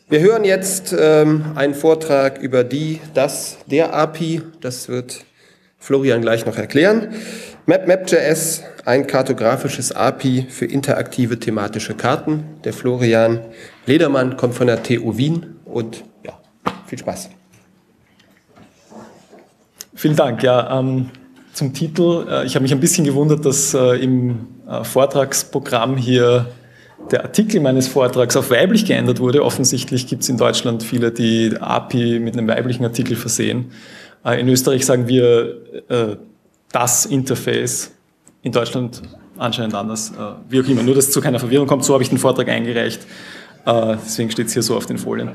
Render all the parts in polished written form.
Wir hören jetzt einen Vortrag über der API, das wird Florian gleich noch erklären. Map.js, ein kartografisches API für interaktive thematische Karten. Der Florian Ledermann kommt von der TU Wien und ja, viel Spaß. Vielen Dank. Ja, zum Titel. Ich habe mich ein bisschen gewundert, dass im Vortragsprogramm hier der Artikel meines Vortrags auf weiblich geändert wurde. Offensichtlich gibt es in Deutschland viele, die API mit einem weiblichen Artikel versehen. In Österreich sagen wir das Interface, in Deutschland anscheinend anders. Wie auch immer, nur dass es zu keiner Verwirrung kommt, so habe ich den Vortrag eingereicht. Deswegen steht es hier so auf den Folien.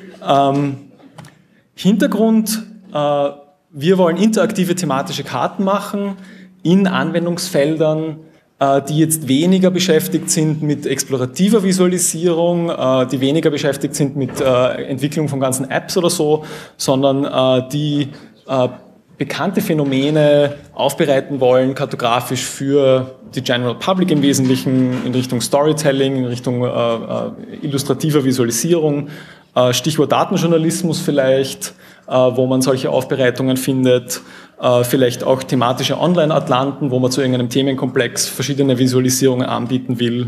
Hintergrund, wir wollen interaktive thematische Karten machen in Anwendungsfeldern, die jetzt weniger beschäftigt sind mit explorativer Visualisierung, die weniger beschäftigt sind mit Entwicklung von ganzen Apps oder so, sondern die bekannte Phänomene aufbereiten wollen, kartografisch für die General Public im Wesentlichen, in Richtung Storytelling, in Richtung illustrativer Visualisierung, Stichwort Datenjournalismus vielleicht, wo man solche Aufbereitungen findet, vielleicht auch thematische Online-Atlanten, wo man zu irgendeinem Themenkomplex verschiedene Visualisierungen anbieten will.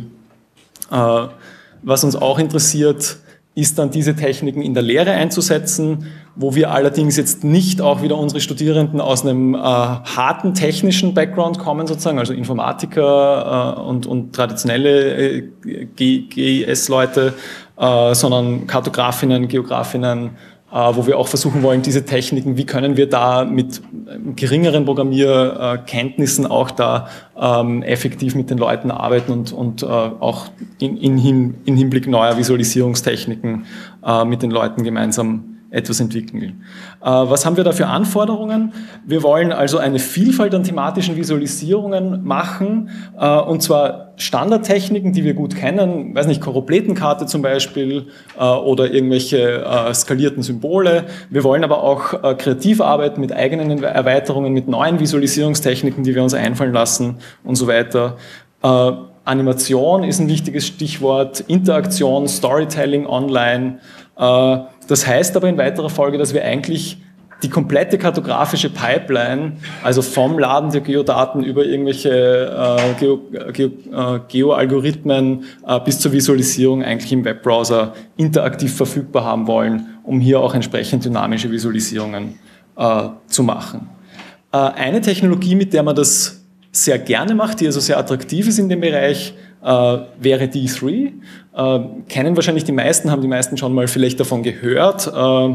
Was uns auch interessiert, ist dann diese Techniken in der Lehre einzusetzen, wo wir allerdings jetzt nicht auch wieder unsere Studierenden aus einem harten technischen Background kommen, sozusagen, also Informatiker und traditionelle GIS-Leute, sondern Kartografinnen, Geografinnen, wo wir auch versuchen wollen, diese Techniken, wie können wir da mit geringeren Programmierkenntnissen auch da effektiv mit den Leuten arbeiten und auch in Hinblick neuer Visualisierungstechniken mit den Leuten gemeinsam etwas entwickeln. Was haben wir da für Anforderungen? Wir wollen also eine Vielfalt an thematischen Visualisierungen machen, und zwar Standardtechniken, die wir gut kennen, weiß nicht, Choropletenkarte zum Beispiel, oder irgendwelche skalierten Symbole. Wir wollen aber auch kreativ arbeiten mit eigenen Erweiterungen, mit neuen Visualisierungstechniken, die wir uns einfallen lassen und so weiter. Animation ist ein wichtiges Stichwort, Interaktion, Storytelling online. Das heißt aber in weiterer Folge, dass wir eigentlich die komplette kartografische Pipeline, also vom Laden der Geodaten über irgendwelche Geo-Algorithmen bis zur Visualisierung eigentlich im Webbrowser interaktiv verfügbar haben wollen, um hier auch entsprechend dynamische Visualisierungen zu machen. Eine Technologie, mit der man das sehr gerne macht, die also sehr attraktiv ist in dem Bereich, wäre D3. Kennen wahrscheinlich die meisten, haben die meisten schon mal vielleicht davon gehört.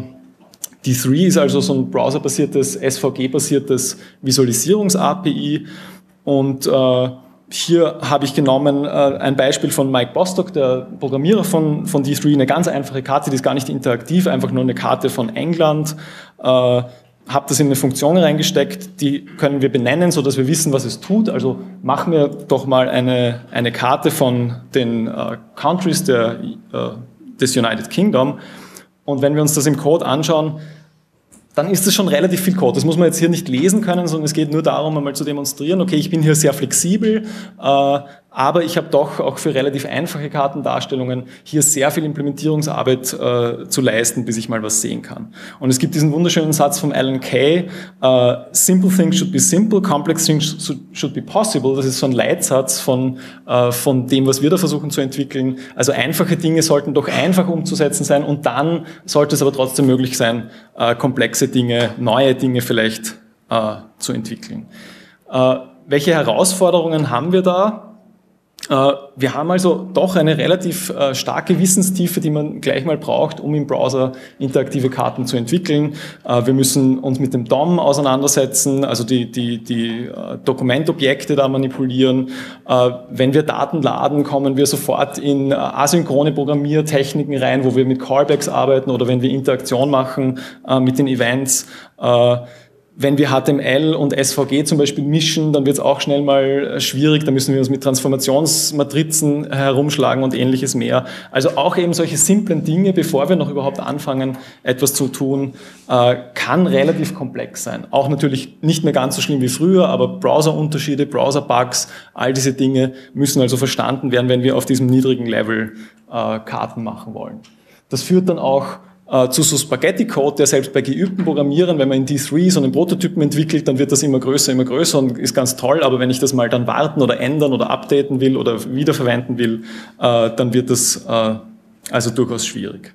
D3 ist also so ein browserbasiertes, SVG-basiertes Visualisierungs-API. Und hier habe ich genommen ein Beispiel von Mike Bostock, der Programmierer von D3, eine ganz einfache Karte, die ist gar nicht interaktiv, einfach nur eine Karte von England. Habe das in eine Funktion reingesteckt, die können wir benennen, so dass wir wissen, was es tut. Also machen wir doch mal eine Karte von den Countries des United Kingdom. Und wenn wir uns das im Code anschauen, dann ist das schon relativ viel Code. Das muss man jetzt hier nicht lesen können, sondern es geht nur darum, einmal zu demonstrieren, okay, ich bin hier sehr flexibel, aber ich habe doch auch für relativ einfache Kartendarstellungen hier sehr viel Implementierungsarbeit zu leisten, bis ich mal was sehen kann. Und es gibt diesen wunderschönen Satz von Alan Kay, simple things should be simple, complex things should be possible. Das ist so ein Leitsatz von dem, was wir da versuchen zu entwickeln. Also einfache Dinge sollten doch einfach umzusetzen sein und dann sollte es aber trotzdem möglich sein, komplexe Dinge, neue Dinge vielleicht zu entwickeln. Welche Herausforderungen haben wir da? Wir haben also doch eine relativ starke Wissenstiefe, die man gleich mal braucht, um im Browser interaktive Karten zu entwickeln. Wir müssen uns mit dem DOM auseinandersetzen, also die Dokumentobjekte da manipulieren. Wenn wir Daten laden, kommen wir sofort in asynchrone Programmiertechniken rein, wo wir mit Callbacks arbeiten oder wenn wir Interaktion machen mit den Events. Wenn wir HTML und SVG zum Beispiel mischen, dann wird es auch schnell mal schwierig. Da müssen wir uns mit Transformationsmatrizen herumschlagen und ähnliches mehr. Also auch eben solche simplen Dinge, bevor wir noch überhaupt anfangen, etwas zu tun, kann relativ komplex sein. Auch natürlich nicht mehr ganz so schlimm wie früher, aber Browserunterschiede, Browser-Bugs, all diese Dinge müssen also verstanden werden, wenn wir auf diesem niedrigen Level Karten machen wollen. Das führt dann auch zu so Spaghetti-Code, der selbst bei geübten Programmierern, wenn man in D3 so einen Prototypen entwickelt, dann wird das immer größer und ist ganz toll, aber wenn ich das mal dann warten oder ändern oder updaten will oder wiederverwenden will, dann wird das also durchaus schwierig.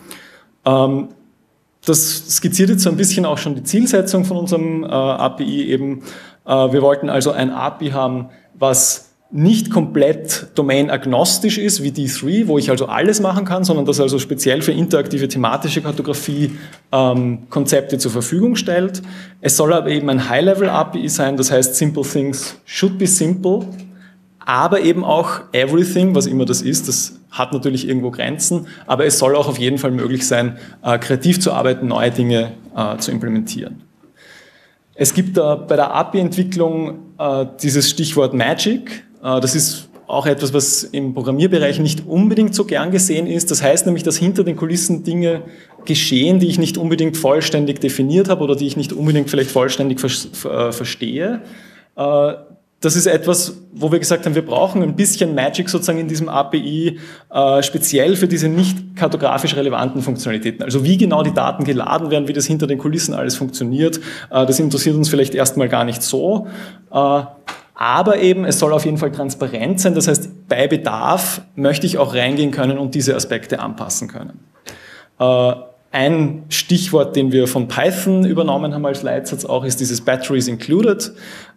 Das skizziert jetzt so ein bisschen auch schon die Zielsetzung von unserem API eben. Wir wollten also ein API haben, was nicht komplett domain-agnostisch ist wie D3, wo ich also alles machen kann, sondern das also speziell für interaktive thematische Kartografie Konzepte zur Verfügung stellt. Es soll aber eben ein High-Level-API sein, das heißt Simple Things should be simple, aber eben auch Everything, was immer das ist, das hat natürlich irgendwo Grenzen, aber es soll auch auf jeden Fall möglich sein, kreativ zu arbeiten, neue Dinge zu implementieren. Es gibt bei der API-Entwicklung dieses Stichwort Magic. Das ist auch etwas, was im Programmierbereich nicht unbedingt so gern gesehen ist. Das heißt nämlich, dass hinter den Kulissen Dinge geschehen, die ich nicht unbedingt vollständig definiert habe oder die ich nicht unbedingt vielleicht vollständig verstehe. Das ist etwas, wo wir gesagt haben, wir brauchen ein bisschen Magic sozusagen in diesem API, speziell für diese nicht kartografisch relevanten Funktionalitäten. Also wie genau die Daten geladen werden, wie das hinter den Kulissen alles funktioniert, das interessiert uns vielleicht erstmal gar nicht so. Aber eben, es soll auf jeden Fall transparent sein. Das heißt, bei Bedarf möchte ich auch reingehen können und diese Aspekte anpassen können. Ein Stichwort, den wir von Python übernommen haben als Leitsatz auch, ist dieses Batteries Included.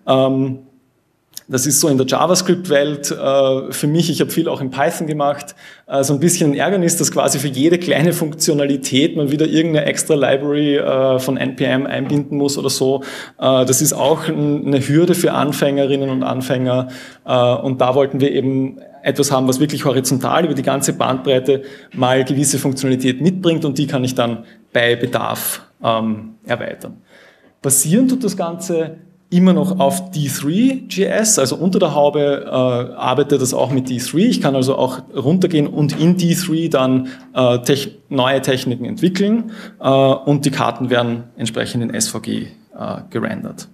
Das ist so in der JavaScript-Welt für mich, ich habe viel auch in Python gemacht, so ein bisschen ein Ärgernis, dass quasi für jede kleine Funktionalität man wieder irgendeine extra Library von NPM einbinden muss oder so. Das ist auch eine Hürde für Anfängerinnen und Anfänger und da wollten wir eben etwas haben, was wirklich horizontal über die ganze Bandbreite mal gewisse Funktionalität mitbringt und die kann ich dann bei Bedarf erweitern. Basieren tut das Ganze immer noch auf D3.js, also unter der Haube arbeitet das auch mit D3. Ich kann also auch runtergehen und in D3 dann neue Techniken entwickeln und die Karten werden entsprechend in SVG gerendert.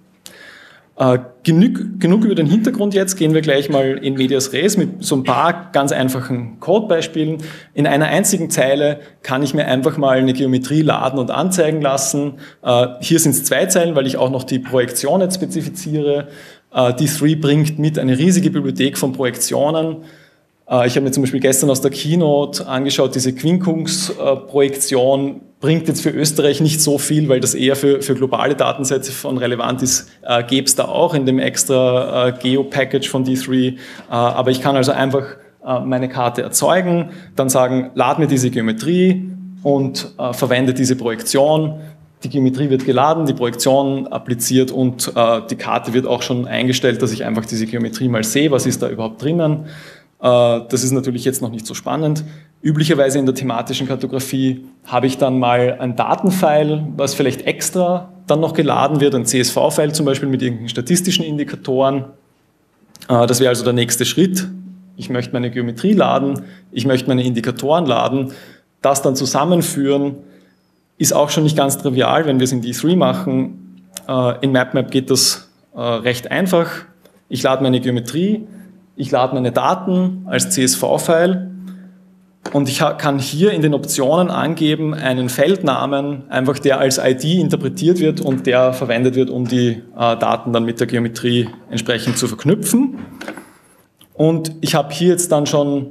Genug über den Hintergrund jetzt, gehen wir gleich mal in Medias Res mit so ein paar ganz einfachen Codebeispielen. In einer einzigen Zeile kann ich mir einfach mal eine Geometrie laden und anzeigen lassen. Hier sind es 2 Zeilen, weil ich auch noch die Projektion jetzt spezifiziere. D3 bringt mit eine riesige Bibliothek von Projektionen. Ich habe mir zum Beispiel gestern aus der Keynote angeschaut, diese Quincunx-Projektion bringt jetzt für Österreich nicht so viel, weil das eher für globale Datensätze von relevant ist, gäbe es da auch in dem extra Geo-Package von D3. Aber ich kann also einfach meine Karte erzeugen, dann sagen, lad mir diese Geometrie und verwende diese Projektion. Die Geometrie wird geladen, die Projektion appliziert und die Karte wird auch schon eingestellt, dass ich einfach diese Geometrie mal sehe, was ist da überhaupt drinnen. Das ist natürlich jetzt noch nicht so spannend. Üblicherweise in der thematischen Kartografie habe ich dann mal ein Datenfile, was vielleicht extra dann noch geladen wird, ein CSV-File zum Beispiel mit irgendwelchen statistischen Indikatoren. Das wäre also der nächste Schritt. Ich möchte meine Geometrie laden, ich möchte meine Indikatoren laden. Das dann zusammenführen ist auch schon nicht ganz trivial, wenn wir es in D3 machen. In MapMap geht das recht einfach. Ich lade meine Geometrie, ich lade meine Daten als CSV-File und ich kann hier in den Optionen angeben einen Feldnamen, einfach der als ID interpretiert wird und der verwendet wird, um die Daten dann mit der Geometrie entsprechend zu verknüpfen. Und ich habe hier jetzt dann schon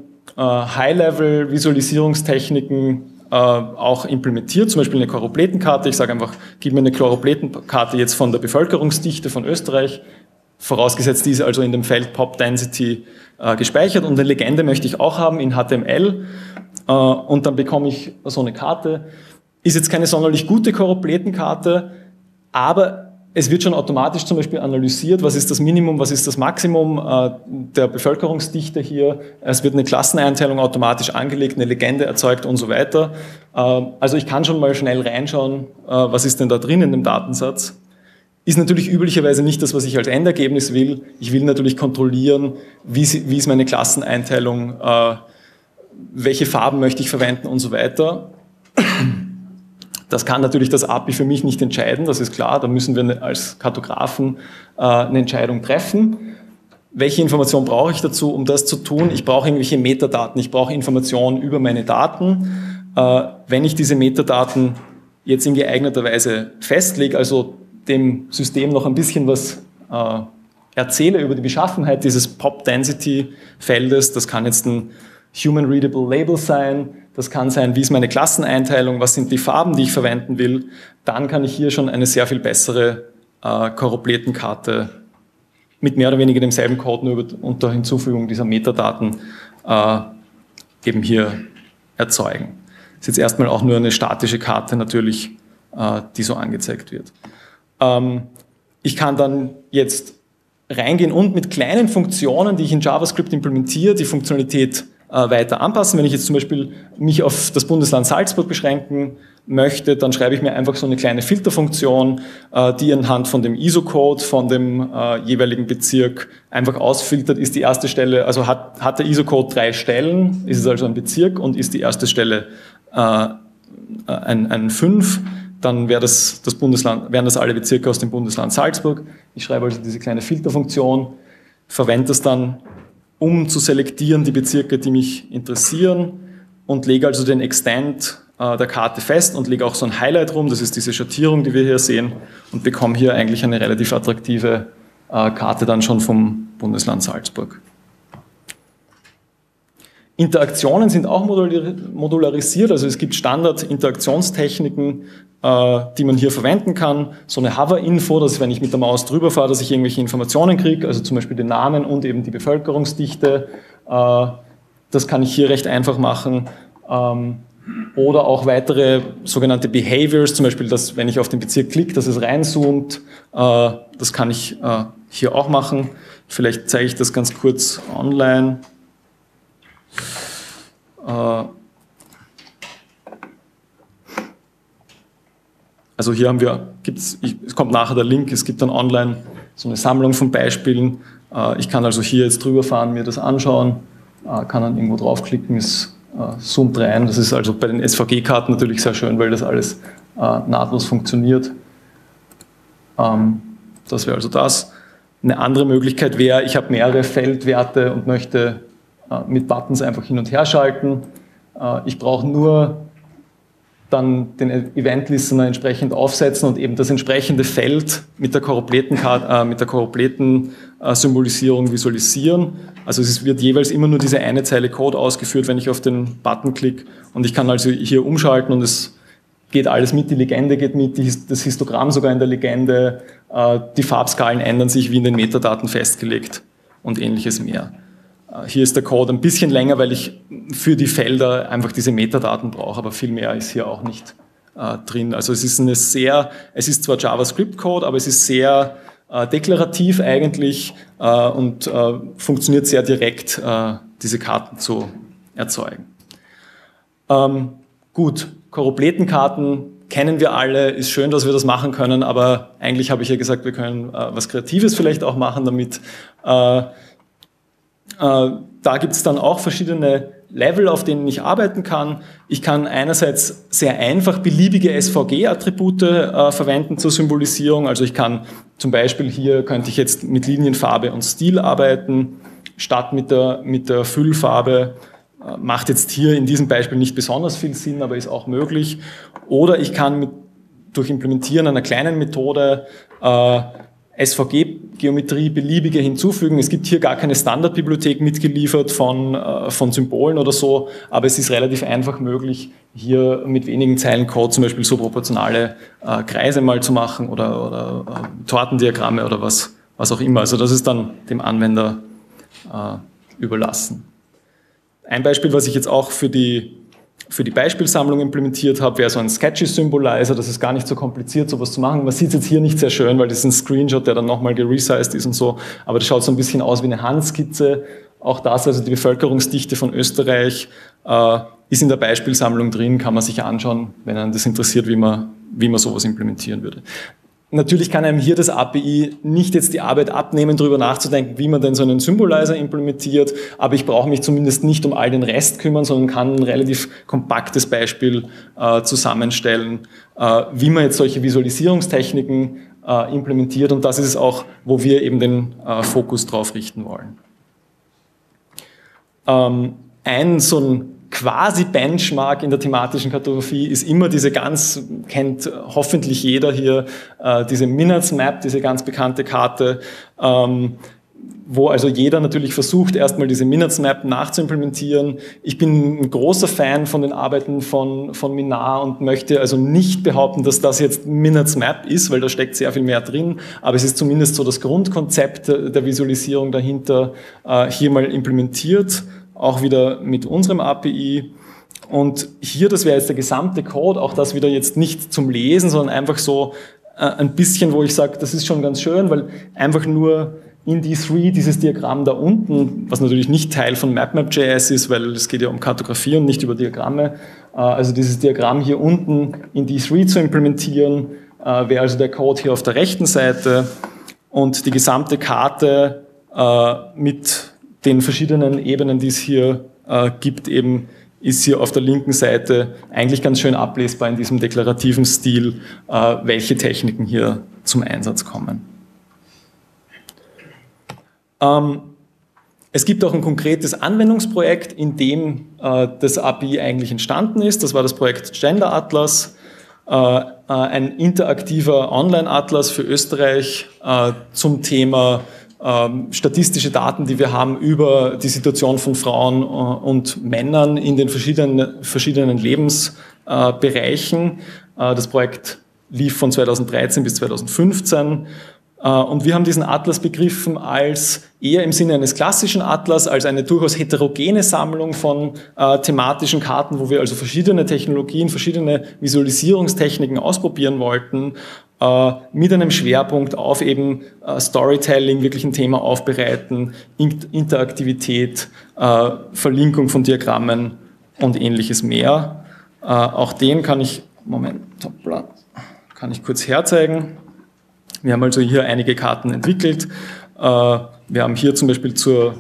High-Level-Visualisierungstechniken auch implementiert, zum Beispiel eine Choroupletenkarte. Ich sage einfach, gib mir eine Choroupletenkarte jetzt von der Bevölkerungsdichte von Österreich, vorausgesetzt diese also in dem Feld Pop Density gespeichert und eine Legende möchte ich auch haben in HTML und dann bekomme ich so eine Karte. Ist jetzt keine sonderlich gute Choroupletenkarte, aber es wird schon automatisch zum Beispiel analysiert, was ist das Minimum, was ist das Maximum der Bevölkerungsdichte hier. Es wird eine Klasseneinteilung automatisch angelegt, eine Legende erzeugt und so weiter. Also ich kann schon mal schnell reinschauen, was ist denn da drin in dem Datensatz. Ist natürlich üblicherweise nicht das, was ich als Endergebnis will. Ich will natürlich kontrollieren, wie ist meine Klasseneinteilung, welche Farben möchte ich verwenden und so weiter. Das kann natürlich das API für mich nicht entscheiden, das ist klar. Da müssen wir als Kartografen eine Entscheidung treffen. Welche Informationen brauche ich dazu, um das zu tun? Ich brauche irgendwelche Metadaten, ich brauche Informationen über meine Daten. wenn ich diese Metadaten jetzt in geeigneter Weise festlege, also dem System noch ein bisschen was erzähle über die Beschaffenheit dieses Pop-Density-Feldes, das kann jetzt ein Human-Readable Label sein, das kann sein, wie ist meine Klasseneinteilung, was sind die Farben, die ich verwenden will, dann kann ich hier schon eine sehr viel bessere Choropletenkarte mit mehr oder weniger demselben Code, nur unter Hinzufügung dieser Metadaten eben hier erzeugen. Das ist jetzt erstmal auch nur eine statische Karte natürlich, die so angezeigt wird. Ich kann dann jetzt reingehen und mit kleinen Funktionen, die ich in JavaScript implementiere, die Funktionalität weiter anpassen. Wenn ich jetzt zum Beispiel mich auf das Bundesland Salzburg beschränken möchte, dann schreibe ich mir einfach so eine kleine Filterfunktion, die anhand von dem ISO-Code von dem jeweiligen Bezirk einfach ausfiltert, ist die erste Stelle, also hat der ISO-Code 3 Stellen, ist es also ein Bezirk und ist die erste Stelle ein 5, dann wären das alle Bezirke aus dem Bundesland Salzburg. Ich schreibe also diese kleine Filterfunktion, verwende das dann, um zu selektieren die Bezirke, die mich interessieren und lege also den Extent der Karte fest und lege auch so ein Highlight rum, das ist diese Schattierung, die wir hier sehen, und bekomme hier eigentlich eine relativ attraktive Karte dann schon vom Bundesland Salzburg. Interaktionen sind auch modularisiert, also es gibt Standard-Interaktionstechniken, die man hier verwenden kann. So eine Hover-Info, dass wenn ich mit der Maus drüber fahre, dass ich irgendwelche Informationen kriege, also zum Beispiel den Namen und eben die Bevölkerungsdichte. Das kann ich hier recht einfach machen. Oder auch weitere sogenannte Behaviors, zum Beispiel, dass wenn ich auf den Bezirk klicke, dass es reinzoomt. Das kann ich hier auch machen. Vielleicht zeige ich das ganz kurz online. Also hier haben wir, es kommt nachher der Link, es gibt dann online so eine Sammlung von Beispielen. Ich kann also hier jetzt drüber fahren, mir das anschauen, kann dann irgendwo draufklicken, es zoomt rein. Das ist also bei den SVG-Karten natürlich sehr schön, weil das alles nahtlos funktioniert. Das wäre also das. Eine andere Möglichkeit wäre, ich habe mehrere Feldwerte und möchte mit Buttons einfach hin und her schalten. Ich brauche nur dann den Event-Listener entsprechend aufsetzen und eben das entsprechende Feld mit der Choropleten-Symbolisierung visualisieren. Also es wird jeweils immer nur diese eine Zeile Code ausgeführt, wenn ich auf den Button klicke, und ich kann also hier umschalten und es geht alles mit, die Legende geht mit, das Histogramm sogar in der Legende, die Farbskalen ändern sich wie in den Metadaten festgelegt und ähnliches mehr. Hier ist der Code ein bisschen länger, weil ich für die Felder einfach diese Metadaten brauche, aber viel mehr ist hier auch nicht drin. Also es ist zwar JavaScript-Code, aber es ist sehr deklarativ eigentlich und funktioniert sehr direkt, diese Karten zu erzeugen. Gut, Choropletenkarten kennen wir alle, ist schön, dass wir das machen können, aber eigentlich habe ich ja gesagt, wir können was Kreatives vielleicht auch machen damit. Da gibt es dann auch verschiedene Level, auf denen ich arbeiten kann. Ich kann einerseits sehr einfach beliebige SVG-Attribute verwenden zur Symbolisierung. Also ich kann zum Beispiel hier, könnte ich jetzt mit Linienfarbe und Stil arbeiten, statt mit der Füllfarbe. Macht jetzt hier in diesem Beispiel nicht besonders viel Sinn, aber ist auch möglich. Oder ich kann durch Implementieren einer kleinen Methode SVG-Geometrie beliebige hinzufügen. Es gibt hier gar keine Standardbibliothek mitgeliefert von Symbolen oder so, aber es ist relativ einfach möglich, hier mit wenigen Zeilen Code zum Beispiel so proportionale Kreise mal zu machen oder Tortendiagramme oder was auch immer. Also das ist dann dem Anwender überlassen. Ein Beispiel, was ich jetzt auch für die Beispielsammlung implementiert habe, wäre so ein Sketchy-Symbolizer. Das ist gar nicht so kompliziert, sowas zu machen. Man sieht es jetzt hier nicht sehr schön, weil das ist ein Screenshot, der dann nochmal geresized ist und so. Aber das schaut so ein bisschen aus wie eine Handskizze. Auch das, also die Bevölkerungsdichte von Österreich, ist in der Beispielsammlung drin, kann man sich anschauen, wenn einen das interessiert, wie man sowas implementieren würde. Natürlich kann einem hier das API nicht jetzt die Arbeit abnehmen, darüber nachzudenken, wie man denn so einen Symbolizer implementiert, aber ich brauche mich zumindest nicht um all den Rest kümmern, sondern kann ein relativ kompaktes Beispiel zusammenstellen, wie man jetzt solche Visualisierungstechniken implementiert, und das ist es auch, wo wir eben den Fokus drauf richten wollen. Ein so ein quasi Benchmark in der thematischen Kartografie ist immer diese kennt hoffentlich jeder hier, diese Minutes Map, diese ganz bekannte Karte, wo also jeder natürlich versucht, erstmal diese Minutes Map nachzuimplementieren. Ich bin ein großer Fan von den Arbeiten von Minard und möchte also nicht behaupten, dass das jetzt Minutes Map ist, weil da steckt sehr viel mehr drin, aber es ist zumindest so das Grundkonzept der Visualisierung dahinter hier mal implementiert, auch wieder mit unserem API. Und hier, das wäre jetzt der gesamte Code, auch das wieder jetzt nicht zum Lesen, sondern einfach so ein bisschen, wo ich sage, das ist schon ganz schön, weil einfach nur in D3 dieses Diagramm da unten, was natürlich nicht Teil von MapMap.js ist, weil es geht ja um Kartografie und nicht über Diagramme, also dieses Diagramm hier unten in D3 zu implementieren, wäre also der Code hier auf der rechten Seite und die gesamte Karte mit den verschiedenen Ebenen, die es hier gibt, eben ist hier auf der linken Seite eigentlich ganz schön ablesbar in diesem deklarativen Stil, welche Techniken hier zum Einsatz kommen. Es gibt auch ein konkretes Anwendungsprojekt, in dem das API eigentlich entstanden ist. Das war das Projekt Gender Atlas, ein interaktiver Online-Atlas für Österreich zum Thema statistische Daten, die wir haben über die Situation von Frauen und Männern in den verschiedenen Lebensbereichen. Das Projekt lief von 2013 bis 2015. Und wir haben diesen Atlas begriffen als eher im Sinne eines klassischen Atlas, als eine durchaus heterogene Sammlung von thematischen Karten, wo wir also verschiedene Technologien, verschiedene Visualisierungstechniken ausprobieren wollten, mit einem Schwerpunkt auf eben Storytelling, wirklich ein Thema aufbereiten, Interaktivität, Verlinkung von Diagrammen und ähnliches mehr. Auch den kann ich kurz herzeigen. Wir haben also hier einige Karten entwickelt. Wir haben hier zum Beispiel zum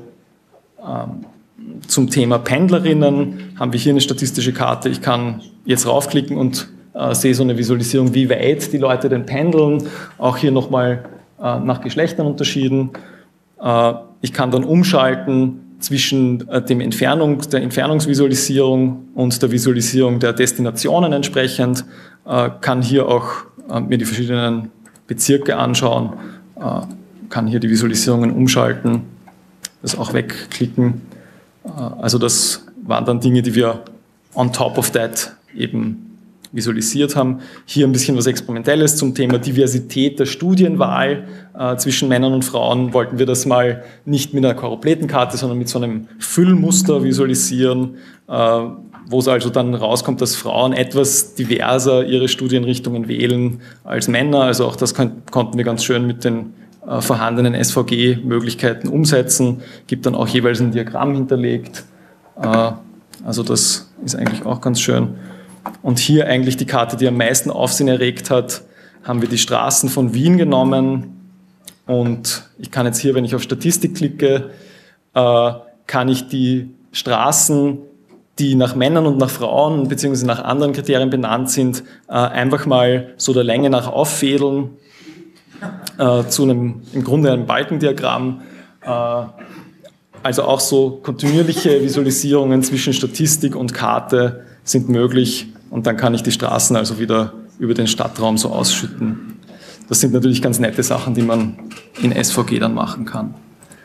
Thema Pendlerinnen, haben wir hier eine statistische Karte. Ich kann jetzt raufklicken und sehe so eine Visualisierung, wie weit die Leute denn pendeln. Auch hier nochmal nach Geschlechtern unterschieden. Ich kann dann umschalten zwischen der Entfernungsvisualisierung und der Visualisierung der Destinationen entsprechend. Kann hier auch mir die verschiedenen Bezirke anschauen, kann hier die Visualisierungen umschalten, das auch wegklicken. Also das waren dann Dinge, die wir on top of that eben visualisiert haben. Hier ein bisschen was Experimentelles zum Thema Diversität der Studienwahl zwischen Männern und Frauen. Wollten wir das mal nicht mit einer Choropletenkarte, sondern mit so einem Füllmuster visualisieren, wo es also dann rauskommt, dass Frauen etwas diverser ihre Studienrichtungen wählen als Männer. Also auch das konnten wir ganz schön mit den vorhandenen SVG-Möglichkeiten umsetzen. Gibt dann auch jeweils ein Diagramm hinterlegt. Also das ist eigentlich auch ganz schön. Und hier eigentlich die Karte, die am meisten Aufsehen erregt hat, haben wir die Straßen von Wien genommen. Und ich kann jetzt hier, wenn ich auf Statistik klicke, kann ich die Straßen, die nach Männern und nach Frauen bzw. nach anderen Kriterien benannt sind, einfach mal so der Länge nach auffädeln zu einem, im Grunde einem Balkendiagramm. Also auch so kontinuierliche Visualisierungen zwischen Statistik und Karte sind möglich und dann kann ich die Straßen also wieder über den Stadtraum so ausschütten. Das sind natürlich ganz nette Sachen, die man in SVG dann machen kann.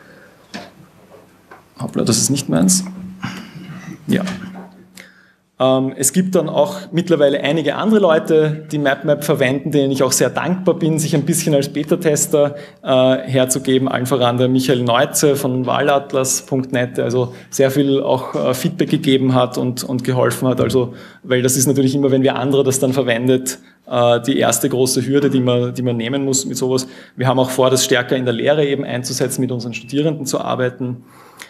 Hoppla, das ist nicht meins. Ja. Es gibt dann auch mittlerweile einige andere Leute, die MapMap verwenden, denen ich auch sehr dankbar bin, sich ein bisschen als Beta-Tester herzugeben. Allen voran der Michael Neuze von Wahlatlas.net, der also sehr viel auch Feedback gegeben hat und geholfen hat. Also, weil das ist natürlich immer, wenn wir andere das dann verwendet, die erste große Hürde, die man nehmen muss mit sowas. Wir haben auch vor, das stärker in der Lehre eben einzusetzen, mit unseren Studierenden zu arbeiten.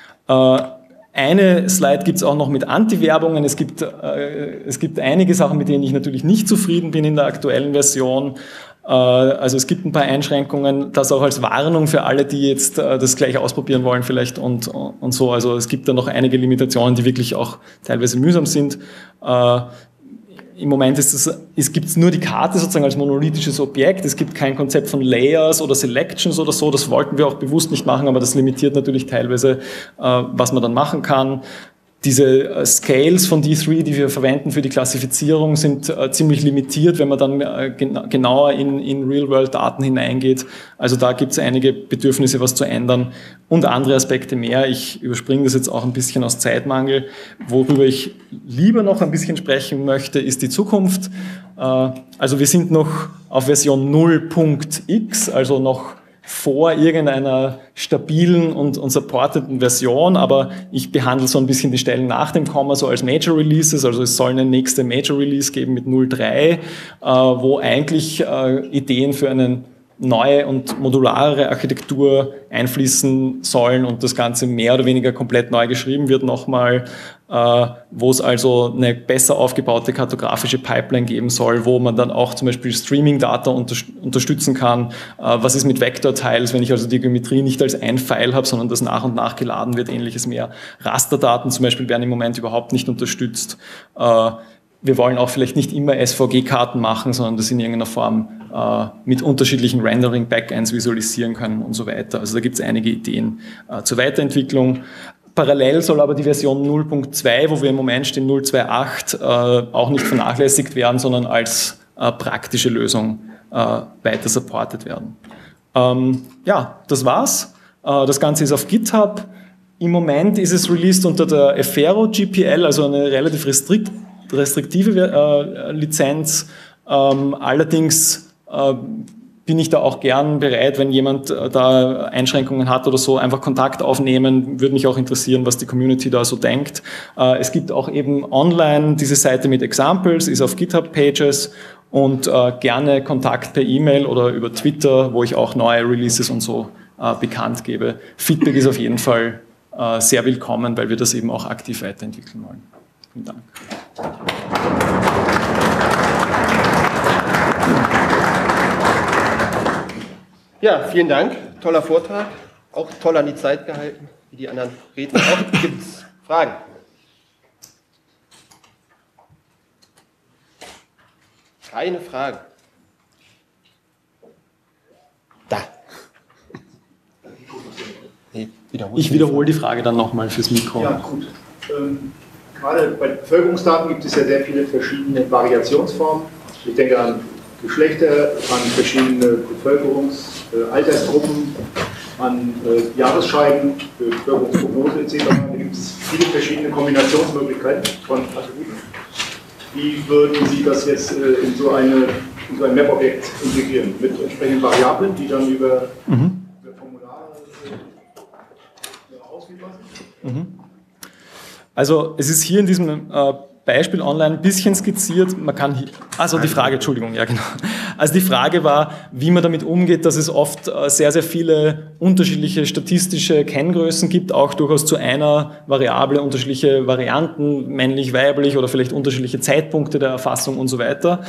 Eine Slide gibt es auch noch mit Anti-Werbungen. Es gibt einige Sachen, mit denen ich natürlich nicht zufrieden bin in der aktuellen Version. Also es gibt ein paar Einschränkungen, das auch als Warnung für alle, die jetzt das gleich ausprobieren wollen vielleicht und so. Also es gibt da noch einige Limitationen, die wirklich auch teilweise mühsam sind. Im Moment gibt es nur die Karte sozusagen als monolithisches Objekt. Es gibt kein Konzept von Layers oder Selections oder so. Das wollten wir auch bewusst nicht machen, aber das limitiert natürlich teilweise, was man dann machen kann. diese Scales von D3, die wir verwenden für die Klassifizierung, sind ziemlich limitiert, wenn man dann genauer in Real-World-Daten hineingeht. Also da gibt es einige Bedürfnisse, was zu ändern und andere Aspekte mehr. Ich überspringe das jetzt auch ein bisschen aus Zeitmangel. Worüber ich lieber noch ein bisschen sprechen möchte, ist die Zukunft. Also wir sind noch auf Version 0.x, also noch vor irgendeiner stabilen und supporteten Version, aber ich behandle so ein bisschen die Stellen nach dem Komma so als Major Releases, also es soll eine nächste Major Release geben mit 0.3, wo eigentlich Ideen für eine neue und modularere Architektur einfließen sollen und das Ganze mehr oder weniger komplett neu geschrieben wird nochmal, wo es also eine besser aufgebaute kartografische Pipeline geben soll, wo man dann auch zum Beispiel Streaming-Data unterstützen kann. Was ist mit Vector-Tiles, wenn ich also die Geometrie nicht als ein File habe, sondern das nach und nach geladen wird, ähnliches mehr. Rasterdaten zum Beispiel werden im Moment überhaupt nicht unterstützt. Wir wollen auch vielleicht nicht immer SVG-Karten machen, sondern das in irgendeiner Form mit unterschiedlichen Rendering-Backends visualisieren können und so weiter. Also da gibt es einige Ideen zur Weiterentwicklung. Parallel soll aber die Version 0.2, wo wir im Moment stehen, 0.2.8, auch nicht vernachlässigt werden, sondern als praktische Lösung weiter supported werden. Ja, das war's. Das Ganze ist auf GitHub. Im Moment ist es released unter der Efero GPL, also eine relativ restriktive Lizenz. Allerdings bin ich da auch gern bereit, wenn jemand da Einschränkungen hat oder so, einfach Kontakt aufnehmen. Würde mich auch interessieren, was die Community da so denkt. Es gibt auch eben online diese Seite mit Examples, ist auf GitHub-Pages und gerne Kontakt per E-Mail oder über Twitter, wo ich auch neue Releases und so bekannt gebe. Feedback ist auf jeden Fall sehr willkommen, weil wir das eben auch aktiv weiterentwickeln wollen. Vielen Dank. Ja, vielen Dank. Toller Vortrag. Auch toll an die Zeit gehalten, wie die anderen Redner auch. Gibt es Fragen? Keine Fragen. Da. Ich wiederhole die Frage dann nochmal fürs Mikro. Ja, gut. Gerade bei Bevölkerungsdaten gibt es ja sehr viele verschiedene Variationsformen. Ich denke an Geschlechter, an verschiedene Altersgruppen, an Jahresscheiden, Bevölkerungsprognose etc. Da gibt es viele verschiedene Kombinationsmöglichkeiten von Attributen. Wie würden Sie das jetzt in so ein Map-Objekt integrieren? Mit entsprechenden Variablen, die dann über Formulare ausführbar sind? Also es ist hier in diesem Beispiel online ein bisschen skizziert. Man kann hier, also die Frage, Entschuldigung, ja genau. Also die Frage war, wie man damit umgeht, dass es oft sehr, sehr viele unterschiedliche statistische Kenngrößen gibt, auch durchaus zu einer Variable unterschiedliche Varianten, männlich, weiblich oder vielleicht unterschiedliche Zeitpunkte der Erfassung und so weiter.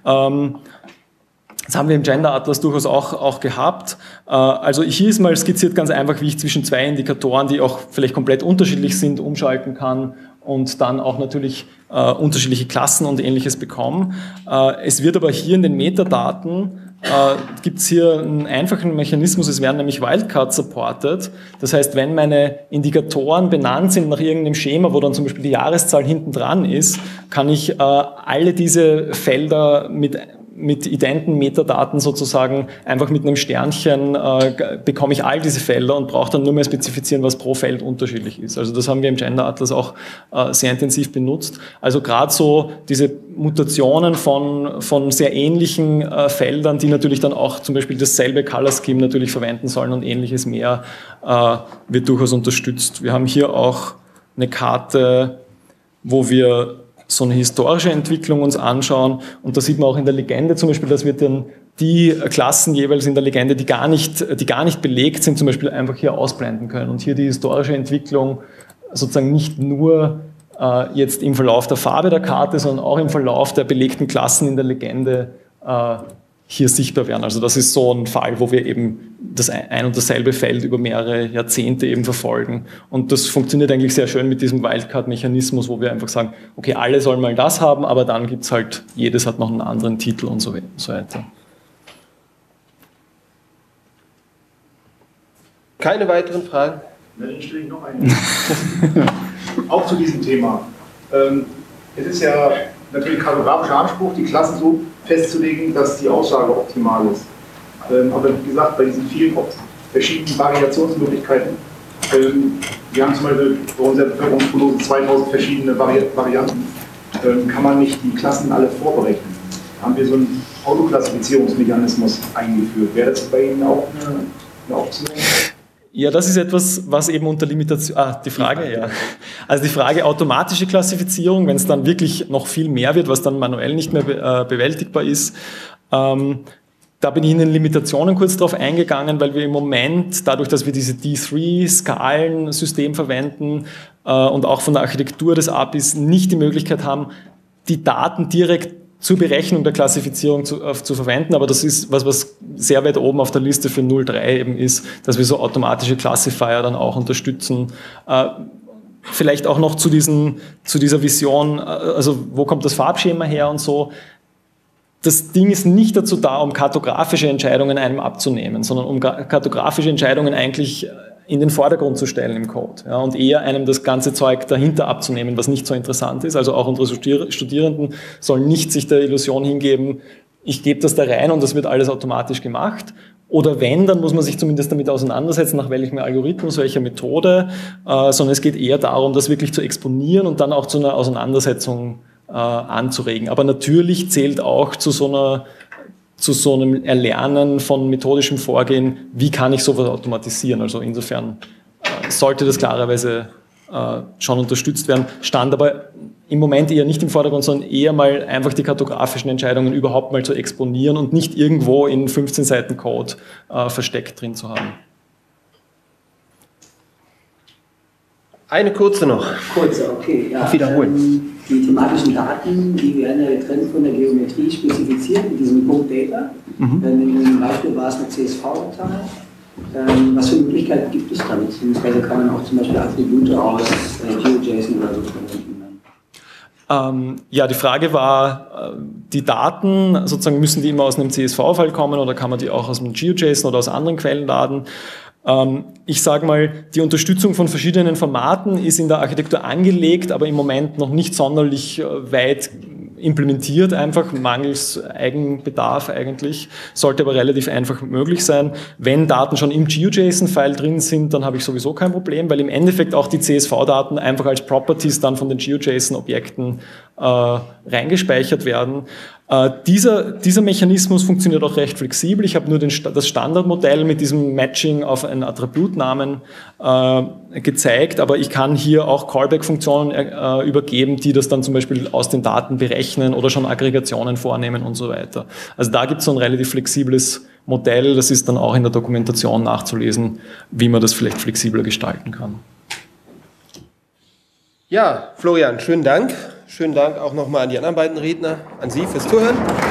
Das haben wir im Gender Atlas durchaus auch gehabt. Also hier ist mal skizziert ganz einfach, wie ich zwischen zwei Indikatoren, die auch vielleicht komplett unterschiedlich sind, umschalten kann und dann auch natürlich unterschiedliche Klassen und Ähnliches bekomme. Es wird aber hier in den Metadaten, gibt es hier einen einfachen Mechanismus, es werden nämlich Wildcards supported. Das heißt, wenn meine Indikatoren benannt sind nach irgendeinem Schema, wo dann zum Beispiel die Jahreszahl hinten dran ist, kann ich alle diese Felder mit identen Metadaten sozusagen einfach mit einem Sternchen bekomme ich all diese Felder und brauche dann nur mehr spezifizieren, was pro Feld unterschiedlich ist. Also das haben wir im Gender Atlas auch sehr intensiv benutzt. Also gerade so diese Mutationen von sehr ähnlichen Feldern, die natürlich dann auch zum Beispiel dasselbe Color Scheme natürlich verwenden sollen und Ähnliches mehr, wird durchaus unterstützt. Wir haben hier auch eine Karte, wo wir so eine historische Entwicklung uns anschauen und da sieht man auch in der Legende zum Beispiel, dass wir dann die Klassen jeweils in der Legende, die gar nicht belegt sind, zum Beispiel einfach hier ausblenden können und hier die historische Entwicklung sozusagen nicht nur jetzt im Verlauf der Farbe der Karte, sondern auch im Verlauf der belegten Klassen in der Legende hier sichtbar werden. Also das ist so ein Fall, wo wir eben das ein und dasselbe Feld über mehrere Jahrzehnte eben verfolgen. Und das funktioniert eigentlich sehr schön mit diesem Wildcard-Mechanismus, wo wir einfach sagen, okay, alle sollen mal das haben, aber dann gibt es halt, jedes hat noch einen anderen Titel und so weiter. Keine weiteren Fragen? Dann stelle ich noch eine. auch zu diesem Thema. Es ist ja natürlich ein kartografischer Anspruch, die Klassen so festzulegen, dass die Aussage optimal ist. Aber wie gesagt, bei diesen vielen verschiedenen Variationsmöglichkeiten, wir haben zum Beispiel bei unserer Bevölkerungsprognose 2000 verschiedene Varianten, kann man nicht die Klassen alle vorberechnen. Da haben wir so einen Autoklassifizierungsmechanismus eingeführt. Wäre das bei Ihnen auch eine Option? Ja, das ist etwas, was eben unter Limitation... die Frage, ja. Also die Frage automatische Klassifizierung, wenn es dann wirklich noch viel mehr wird, was dann manuell nicht mehr bewältigbar ist. Da bin ich in den Limitationen kurz drauf eingegangen, weil wir im Moment, dadurch, dass wir diese D3-Skalensystem verwenden und auch von der Architektur des APIs nicht die Möglichkeit haben, die Daten direkt zur Berechnung der Klassifizierung zu verwenden, aber das ist was sehr weit oben auf der Liste für 0.3 eben ist, dass wir so automatische Classifier dann auch unterstützen. Vielleicht auch noch zu dieser Vision, also wo kommt das Farbschema her und so. Das Ding ist nicht dazu da, um kartografische Entscheidungen einem abzunehmen, sondern um kartografische Entscheidungen eigentlich in den Vordergrund zu stellen im Code, ja, und eher einem das ganze Zeug dahinter abzunehmen, was nicht so interessant ist. Also auch unsere Studierenden sollen nicht sich der Illusion hingeben, ich gebe das da rein und das wird alles automatisch gemacht. Oder wenn, dann muss man sich zumindest damit auseinandersetzen, nach welchem Algorithmus, welcher Methode, sondern es geht eher darum, das wirklich zu exponieren und dann auch zu einer Auseinandersetzung anzuregen. Aber natürlich zählt auch zu so einem Erlernen von methodischem Vorgehen, wie kann ich sowas automatisieren. Also insofern sollte das klarerweise schon unterstützt werden, stand aber im Moment eher nicht im Vordergrund, sondern eher mal einfach die kartografischen Entscheidungen überhaupt mal zu exponieren und nicht irgendwo in 15 Seiten Code versteckt drin zu haben. Eine kurze noch. Kurze, okay. Ja. Wiederholen. Die thematischen Daten, die werden ja getrennt von der Geometrie spezifiziert in diesem Punkt Data. In dem Beispiel war es eine CSV-Datei. Was für Möglichkeiten gibt es damit? Beziehungsweise kann man auch zum Beispiel Attribute aus GeoJSON oder so verwenden? Ja, die Frage war, die Daten, sozusagen müssen die immer aus einem CSV-File kommen oder kann man die auch aus einem GeoJSON oder aus anderen Quellen laden? Ich sage mal, die Unterstützung von verschiedenen Formaten ist in der Architektur angelegt, aber im Moment noch nicht sonderlich weit implementiert, einfach mangels Eigenbedarf eigentlich, sollte aber relativ einfach möglich sein. Wenn Daten schon im GeoJSON-File drin sind, dann habe ich sowieso kein Problem, weil im Endeffekt auch die CSV-Daten einfach als Properties dann von den GeoJSON-Objekten reingespeichert werden. Dieser Mechanismus funktioniert auch recht flexibel. Ich habe nur das Standardmodell mit diesem Matching auf einen Attributnamen gezeigt, aber ich kann hier auch Callback-Funktionen übergeben, die das dann zum Beispiel aus den Daten berechnen oder schon Aggregationen vornehmen und so weiter. Also da gibt es so ein relativ flexibles Modell, das ist dann auch in der Dokumentation nachzulesen, wie man das vielleicht flexibler gestalten kann. Ja, Florian, schönen Dank. Schönen Dank auch nochmal an die anderen beiden Redner, an Sie fürs Zuhören.